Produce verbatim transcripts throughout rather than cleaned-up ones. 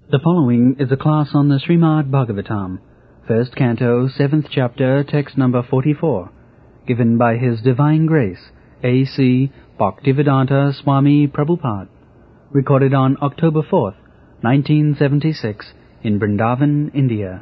The following is a class on the Srimad Bhagavatam, first canto, seventh chapter, text number forty-four, given by His Divine Grace, A C Bhaktivedanta Swami Prabhupada, recorded on October fourth, nineteen seventy-six, in Vrindavan, India.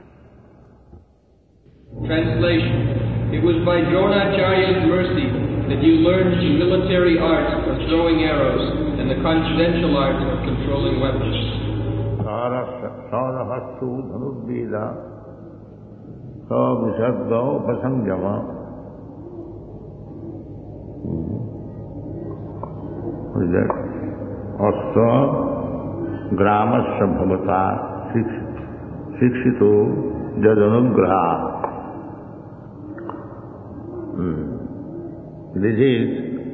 Translation. It was by Dronacharya's mercy that you learned the military art of throwing arrows and the confidential art of controlling weapons. Sarahastu dhanurveda savisarga upasangyama. What is that? Astra gramasya bhavata sikshito jadanugraha. This is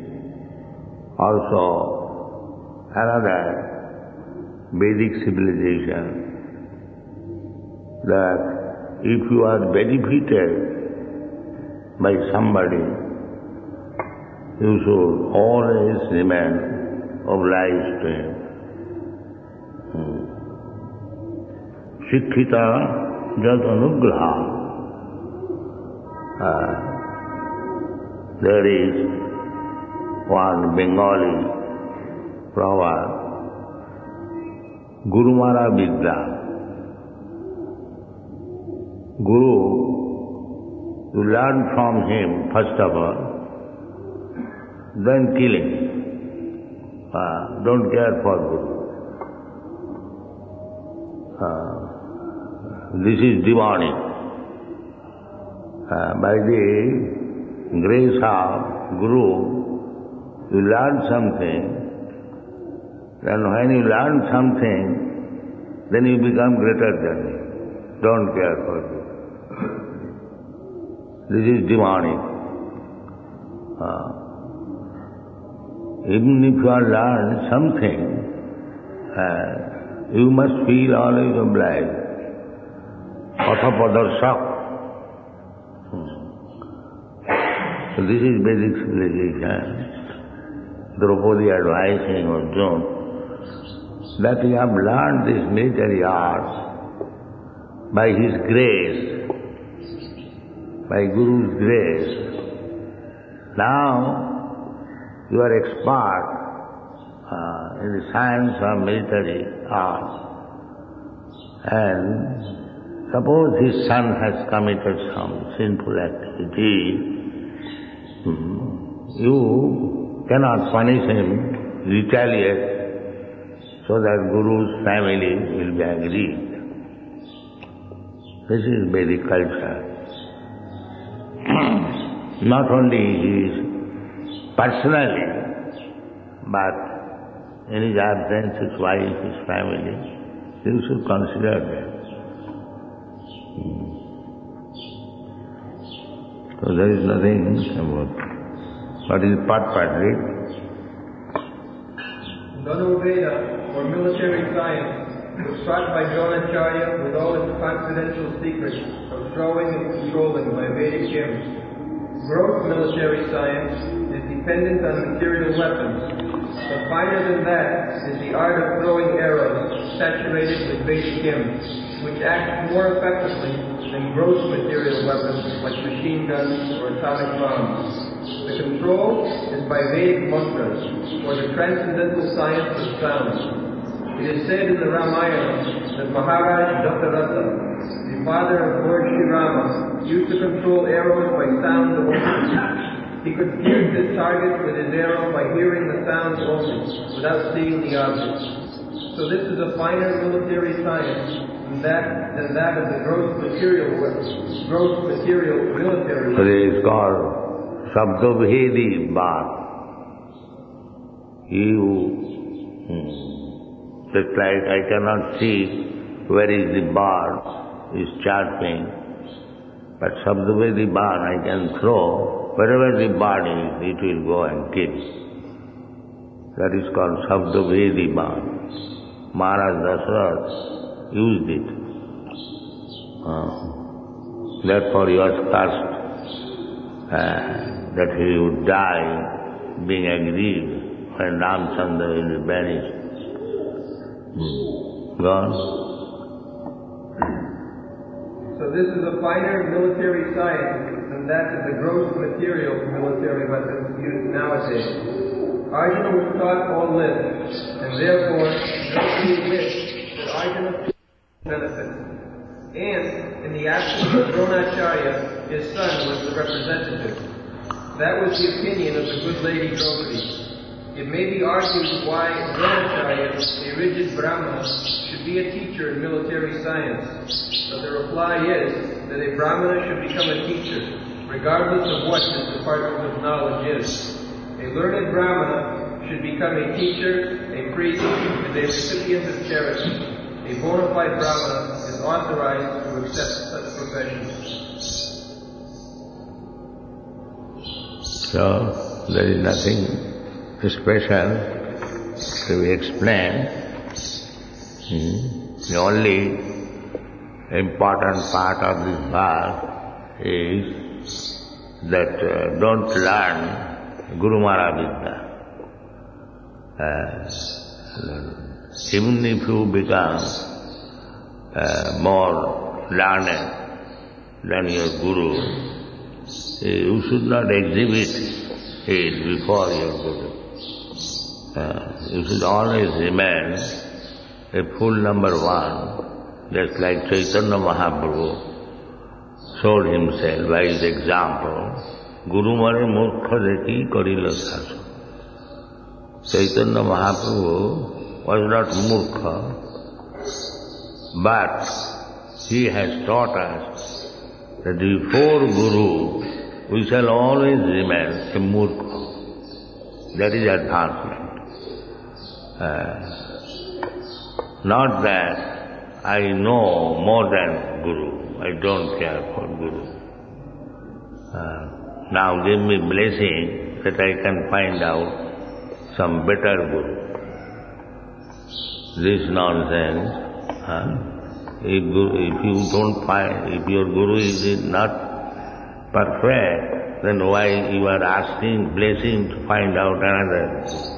also another Vedic civilization, that if you are benefited by somebody, you should always remain obliged to him. Shikhita jad anugraha. Uh, there is one Bengali proverb, Guru Mara Vidya. Guru, you learn from him first of all, then kill him. Uh, don't care for Guru. Uh, this is demonic. Uh, by the grace of Guru, you learn something. Then when you learn something, then you become greater than him. Don't care for it. This is demonic. Uh, even if you have learned something, uh, you must feel always obliged. Pathapadarshak. So this is basic civilization. Draupadi advising Arjuna that you have learned this military arts by his grace, by Guru's grace. Now you are expert uh, in the science of military arts, and suppose his son has committed some sinful activity, you cannot punish him, retaliate, so that Guru's family will be aggrieved. This is Vedic culture. Not only his personally, but in his absence, his wife, his family, you should consider them. So there is nothing about what is part-partly. Dhanurveda, or military science, was taught by Dronacharya with all its confidential secrets of throwing and controlling by Vedic hymns. Gross military science is dependent on material weapons, but finer than that is the art of throwing arrows saturated with Vedic hymns, which act more effectively than gross material weapons like machine guns or atomic bombs. The control is by Vedic mantras, or the transcendental science of sound. It is said in the Ramayana that Maharaj Dasaratha, the father of Lord Sri Rama, used to control arrows by sound only. He could pierce his target with his arrow by hearing the sound only, without seeing the object. So this is a finer military science than that, than that of the gross material gross material military weapons. So it is called Sabdabhedi Bhat. You, hmm, just like I cannot see where is the bird is chirping, but Sabdabhedi Bhat I can throw, wherever the bird is, it will go and kill. That is called Sabdabhedi Bhat. Maharaj Dasaratha used it. Uh, therefore he was cursed. Uh, that he would die being aggrieved when Ramchandra will be banished. Hmm. Gone. For this is a finer military science than that of the gross material military weapons used nowadays. Arjuna was taught all this, and therefore nobody wished that Arjuna benefit. And, in the absence of Dronacharya, his son was the representative. That was the opinion of the good lady Draupadi. It may be argued why Dronacharya, a rigid Brahmana, should be a teacher in military science. But the reply is that a Brahmana should become a teacher, regardless of what his department of knowledge is. A learned Brahmana should become a teacher, a priest, and a recipient of charity. A bona fide Brahmana is authorized to accept such professions. So, there is nothing special to be explained. Hmm. The only important part of this verse is that uh, don't learn Guru Mara Vidya. Uh, even if you become uh, more learned than your Guru, you should not exhibit it before your Guru. Uh, you should always remain a full number one, just like Chaitanya Mahaprabhu showed himself by his example. Guru Mare Murkha Dekhi Karila Sasu. Chaitanya Mahaprabhu was not Murkha, but he has taught us that before Guru, we shall always remain a Murkha. That is advancement. Uh, not that I know more than Guru, I don't care for Guru. Uh, now give me blessing that I can find out some better Guru. This nonsense. Huh? If, if you don't find, if your Guru is not perfect, then why you are asking blessing to find out another?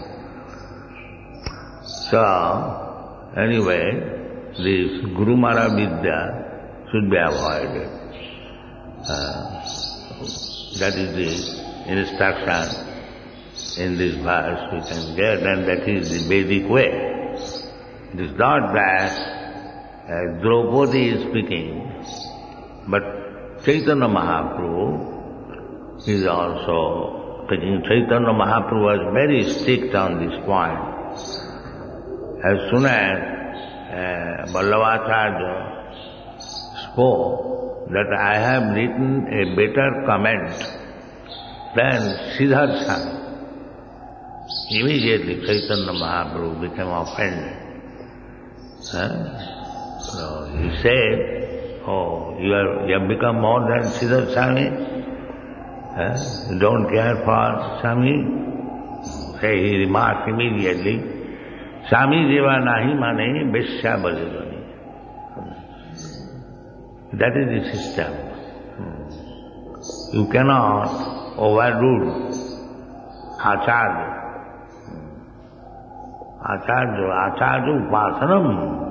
So, anyway, this Guru Mara Vidya should be avoided. Uh, that is the instruction in this verse we can get, and that is the Vedic way. It is not that uh, Draupadi is speaking, but Chaitanya Mahaprabhu is also speaking. Chaitanya Mahaprabhu was very strict on this point. As soon as uh, Vallabhacharya spoke that I have written a better comment than Siddhartha, immediately Chaitanya Mahaprabhu became offended. Huh? So he said, oh, you, are, you have become more than Siddhartha Swami? Huh? You don't care for Swami? Hey, he remarked immediately, Swami Jeva nahi mane Veshya Bajavani. That is the system. You cannot overrule Acharya. Acharya, Acharya Upasanam.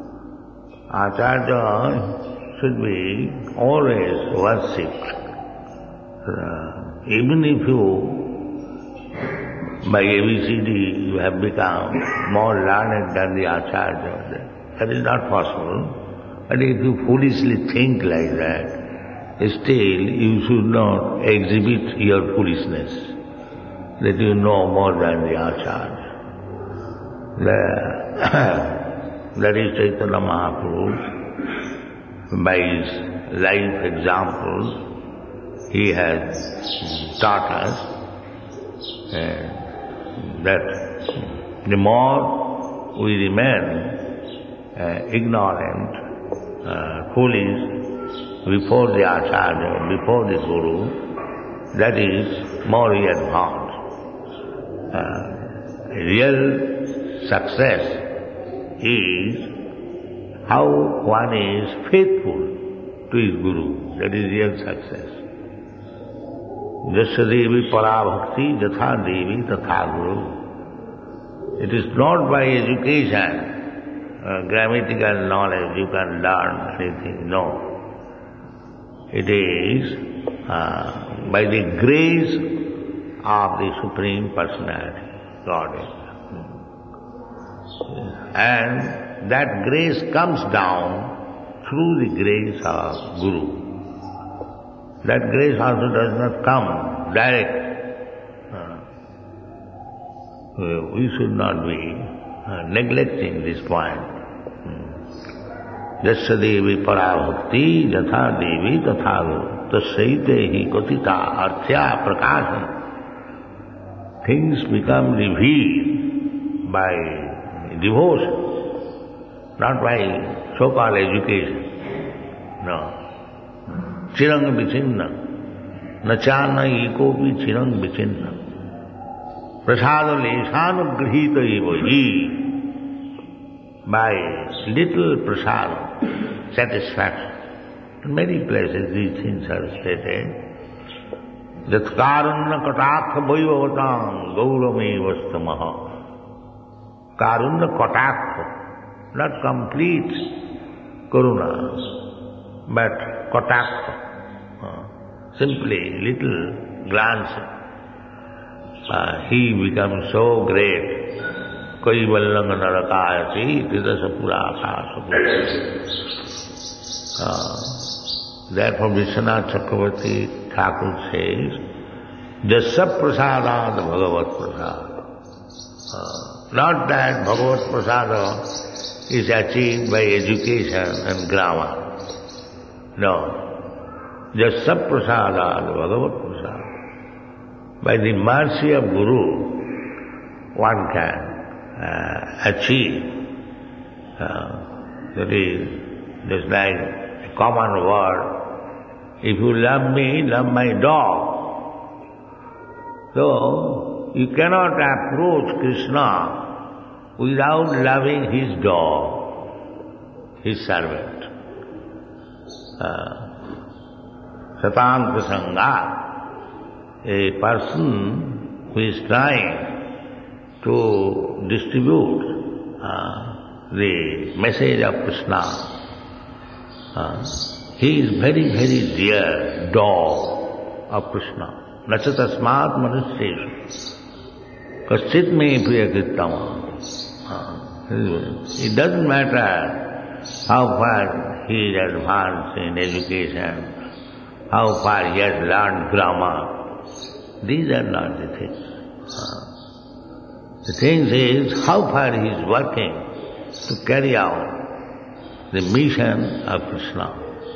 Acharya should be always worshipped. Uh, even if you by A B C D you have become more learned than the Acharya, that is not possible. But if you foolishly think like that, still you should not exhibit your foolishness, that you know more than the Acharya. That is Chaitanya Mahaprabhu. By his life examples, he has taught us uh, that the more we remain uh, ignorant, uh, foolish before the Acharya, before the Guru, that is more we advance. Uh, real success is how one is faithful to his Guru. That is real success. Jasya Devi Para Bhakti Jatha Devi Tatha Guru. It is not by education, uh, grammatical knowledge you can learn anything, no. It is uh, by the grace of the Supreme Personality, Godhead. And that grace comes down through the grace of Guru. That grace also does not come direct. Uh, we should not be uh, neglecting this point. Jasya devi parabhakti jatha devi tatha guru tasyaite hi katita arthya prakasam. Things become revealed by devotion, not by so-called education. No. Chirang vichinna, nachana ekopi chirang vichinna. Prasada leshanugrihita evahi. By little prasada, satisfaction. In many places these things are stated. Jatkarunna katakha vaivavatam gaurame vastamaha. Karuna katakha, not complete karuna, but katakha, uh, simply little glance. Uh, he becomes so great. Kaivallang narakayati tidasapura akasa. Therefore Vishwanath Chakravarti Thakur says, Jasya prasadad bhagavat prasad. Uh, not that bhagavat prasada is achieved by education and grammar. No. Jasya prasadad bhagavat prasad. By the mercy of Guru, one can uh, achieve. Uh, that is just like a common word. If you love me, love my dog. So, you cannot approach Krishna without loving his dog, his servant. Uh, Satanta Sangha. A person who is trying to distribute uh, the message of Krishna, uh, he is very, very dear dog of Krishna. Nachatasmat manusyeshu kaschit me priyakrittama. It doesn't matter how far he is advanced in education, how far he has learned grammar. These are not the things. The thing is how far he is working to carry out the mission of Krishna.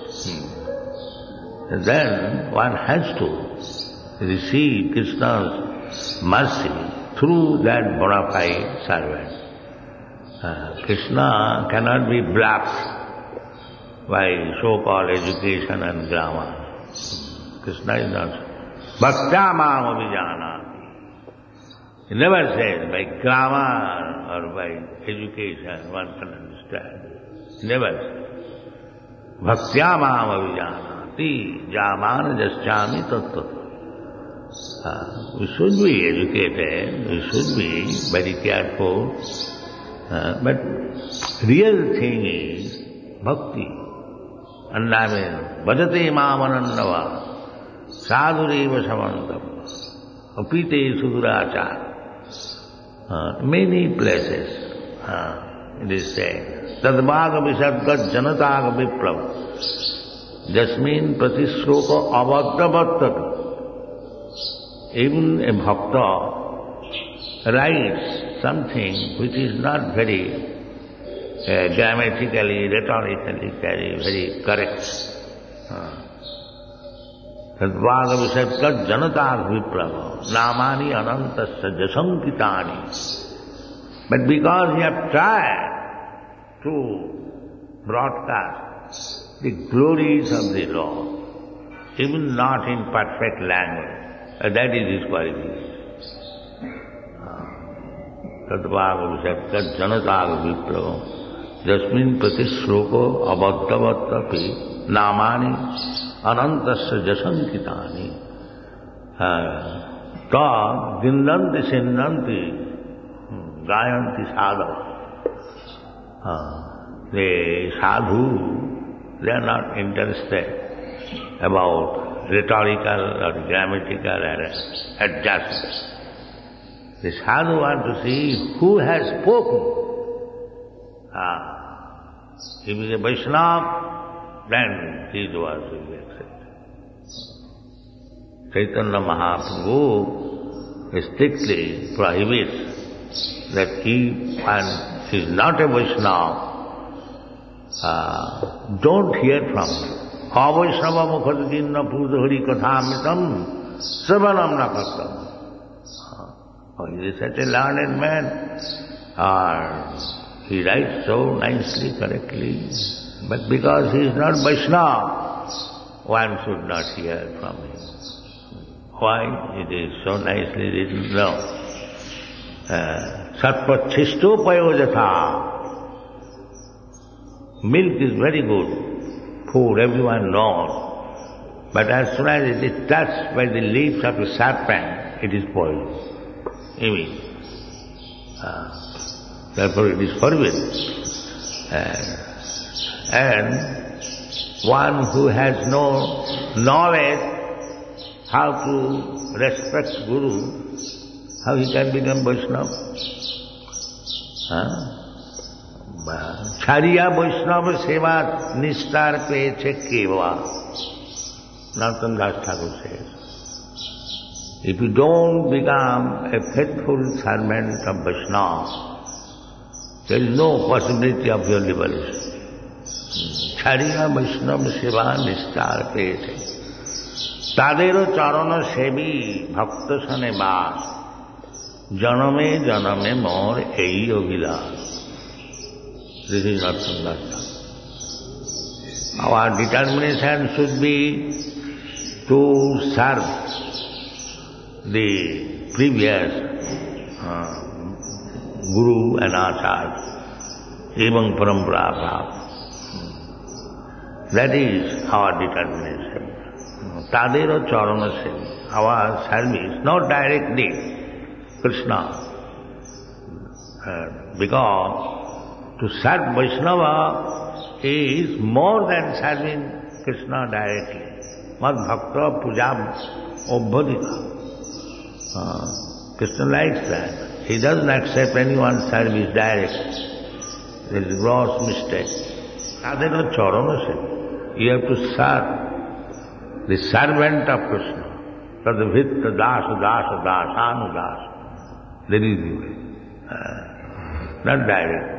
Hmm. Then one has to receive Krishna's mercy through that bona fide servant. Uh, Krishna cannot be bluffed by so-called education and grammar. Krishna is not. Bhaktya mam abhijanati. He never says by grammar or by education one can understand. He never says. Bhaktya mam abhijanati jamana jasyami tattva. Uh, we should be educated, we should be very careful, uh, but real thing is bhakti. And I mean, bhajate mam anandava. Sadhureva samantam, apite sudurachar. Uh, many places uh, it is said, tadvaga visadgat janataga viplav, jasmin pratisroka abhaddavattaka. Even a bhakta writes something which is not very uh, grammatically, rhetorically very, very correct. Uh, Tadvaga visadgat janataga viplava, namani anantasya jasankitani. But because he have tried to broadcast the glories of the Lord, even not in perfect language, Uh, that is his qualification. Tadvaga visadgat janataga viplava, jasmin pratisroko abhaddavattapi namani anantasya jasankitani. Ta dindanti sinnanti gayanti sadhava. The sadhu, they are not interested about rhetorical or grammatical adjustments. The sadhu wants to see who has spoken. Ah, if he is a Vaishnava, then his words will be accepted. Chaitanya Mahaprabhu strictly prohibits that he and is not a Vaishnava, uh, don't hear from him. Avaishnava mukhadinna purdhari kathamritam savanam nakattam. Oh, he is such a learned man, or he writes so nicely, correctly, but because he is not Vaishnava, one should not hear from him. Why? It is so nicely written. No. Satpachisto payojatha. Milk is very good, food, everyone knows. But as soon as it is touched by the leaves of a serpent, it is poison. Even. Uh, therefore it is forbidden. Uh, and one who has no knowledge how to respect Guru, how he can become Vaishnava? Huh? Chariya Vaishnava Seva Nistar Peche Keva. Narottam Das Thakur says. If you don't become a faithful servant of Vaishnava, there is no possibility of your liberation. Chariya Vaishnava Seva Nistar Peche. Tadero charana sevi bhakta sane baas. Janame janame mor ei abhilas. This is not Sangha. Our determination should be to serve the previous uh, Guru and Acharya, even Parampara Bhav. That is our determination. Tadero charana sevi. Our service, not directly Krishna. Uh, because to serve Vaishnava is more than serving Krishna directly. Mad bhakta pujam obhadika. Uh, Krishna likes that. He doesn't accept anyone's service directly. There is a gross mistake. Tadero charana sevi. You have to serve the servant of Krishna. Tadavhitta dasa dasa dasanu dasa. There is the way. Uh, not direct.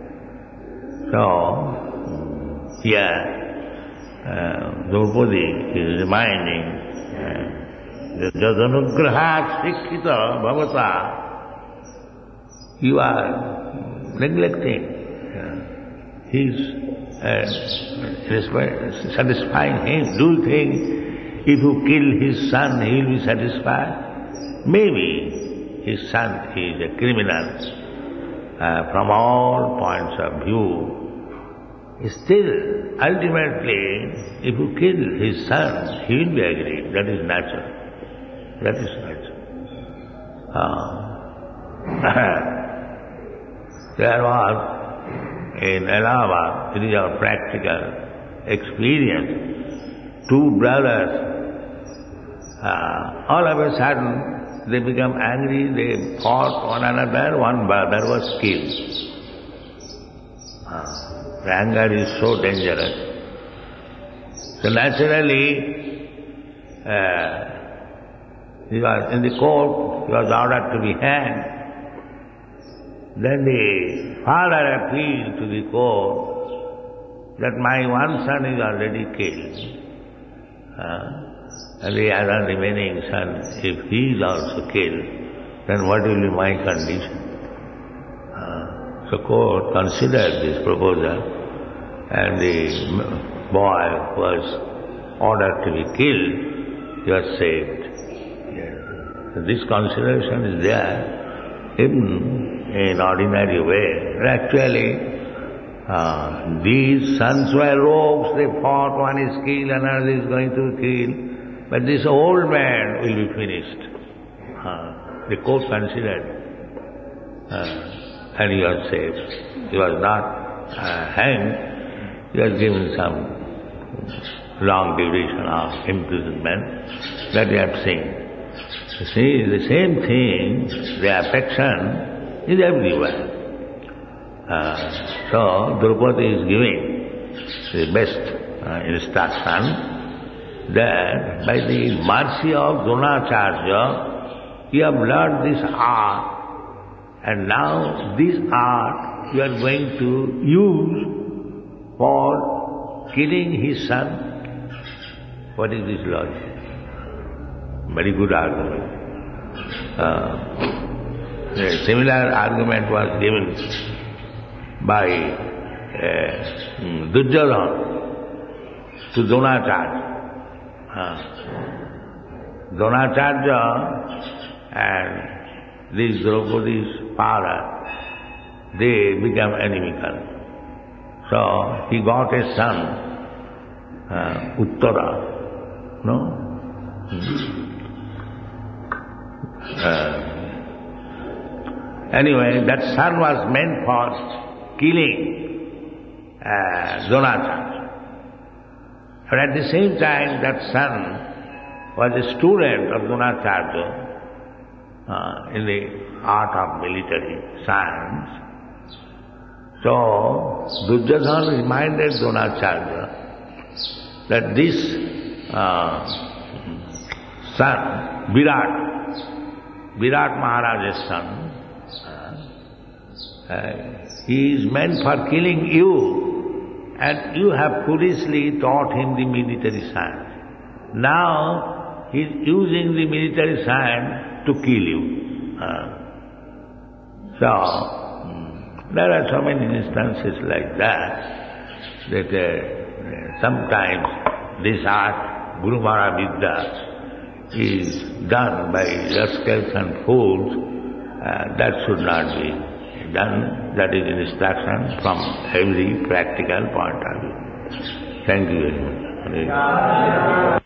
So, here, uh, Draupadi is reminding that Jadanugrahat Sikhita Bhavata, you are neglecting uh, his uh, satisfying him. Do you think if you kill his son, he will be satisfied? Maybe his son is a criminal uh, from all points of view. Still, ultimately, if you kill his son, he will be aggrieved. That is natural. That is natural. Uh, there was in Allahabad, it is our practical experience, two brothers, uh, all of a sudden they become angry, they fought one another, one brother was killed. Uh, The anger is so dangerous. So naturally, uh, he was in the court, he was ordered to be hanged. Then the father appealed to the court that my one son is already killed. Uh, and the other remaining son, if he is also killed, then what will be my condition? The court considered this proposal, and the boy was ordered to be killed, he was saved. Yes. So this consideration is there even in ordinary way. But actually, uh, these sons were rogues, they fought, one is killed, another is going to kill, but this old man will be finished. Uh, the court considered. Uh, And he was saved. He was not uh, hanged, he was given some long duration of imprisonment that we have seen. You see, the same thing, the affection is everywhere. Uh, so, Draupadi is giving the best uh, instruction that by the mercy of Dronacharya, you have learned this art, and now this art you are going to use for killing his son. What is this logic? Very good argument. Uh, a similar argument was given by uh, Duryodhana to Dronacharya. Uh, Dronacharya and this Draupadi's father, they become inimical. So he got a son, uh, Uttara, no? Uh, anyway, that son was meant for killing uh, Dronacharya. But at the same time, that son was a student of Dronacharya uh, in the art of military science. So, Duryodhana reminded Dronacharya that this uh, son, Virat, Virat Maharaja's son, uh, uh, he is meant for killing you, and you have foolishly taught him the military science. Now, he is using the military science to kill you. Uh, so, there are so many instances like that, that uh, sometimes this art, Guru Mara Vidya, is done by rascals and fools. Uh, that should not be done. That is instruction from every practical point of view. Thank you very much.